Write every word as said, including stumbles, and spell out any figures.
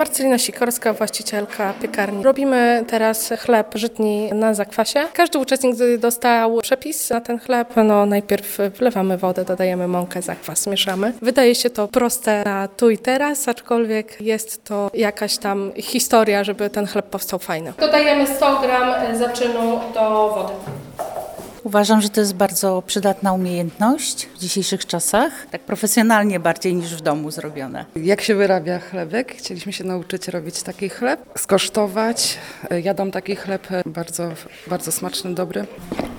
Marcelina Sikorska, właścicielka piekarni. Robimy teraz chleb żytni na zakwasie. Każdy uczestnik dostał przepis na ten chleb. No, najpierw wlewamy wodę, dodajemy mąkę, zakwas, mieszamy. Wydaje się to proste na tu i teraz, aczkolwiek jest to jakaś tam historia, żeby ten chleb powstał fajny. Dodajemy sto gram zaczynu do wody. Uważam, że to jest bardzo przydatna umiejętność w dzisiejszych czasach, tak profesjonalnie bardziej niż w domu zrobione. Jak się wyrabia chlebek? Chcieliśmy się nauczyć robić taki chleb, skosztować. Jadam taki chleb bardzo, bardzo smaczny, dobry.